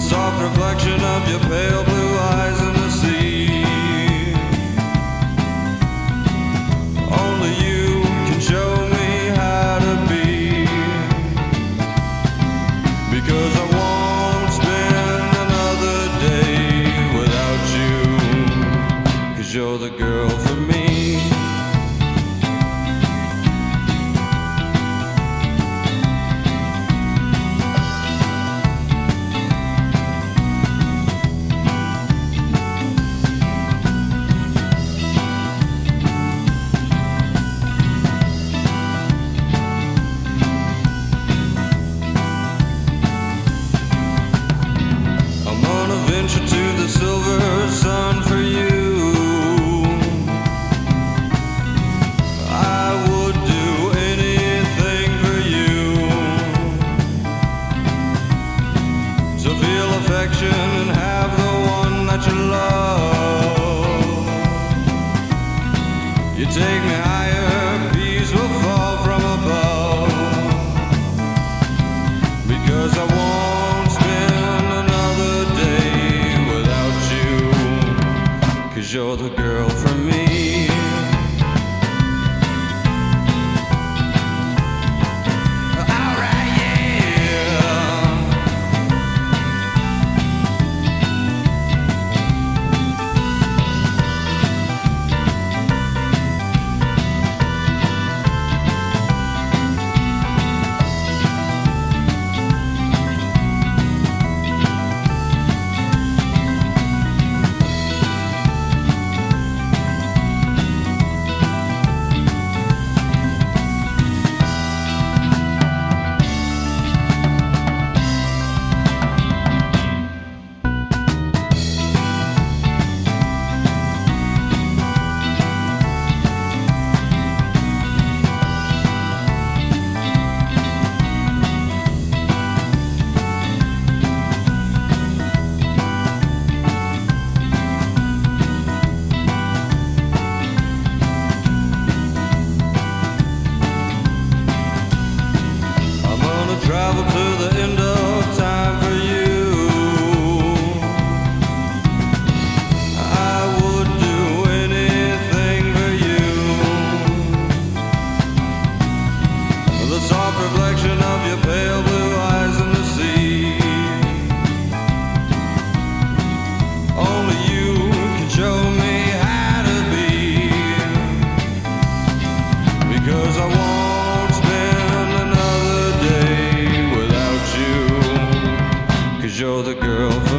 soft reflection of your pale blue eyes in the sea. Only you can show me how to be, because I won't spend another day without you, 'cause you're the girl for me. Venture to the silver sun for you. I would do anything for you. So feel affection and have the one that you love. You take me higher, peace will fall from above, because I won't spend another day, 'cause you're the girl for me. Alright, yeah. Travel to the end of time for you. I would do anything for you. The soft reflection of your pale blue eyes in the sea. Only you can show me how to be, because I won't spend another day, 'cause you're the girl.